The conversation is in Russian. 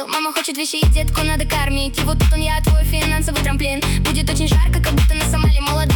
говорил: мама хочет вещи и детку надо кормить. И вот тут он, я твой финансовый трамплин. Будет очень жарко, как будто на Сомали молодой.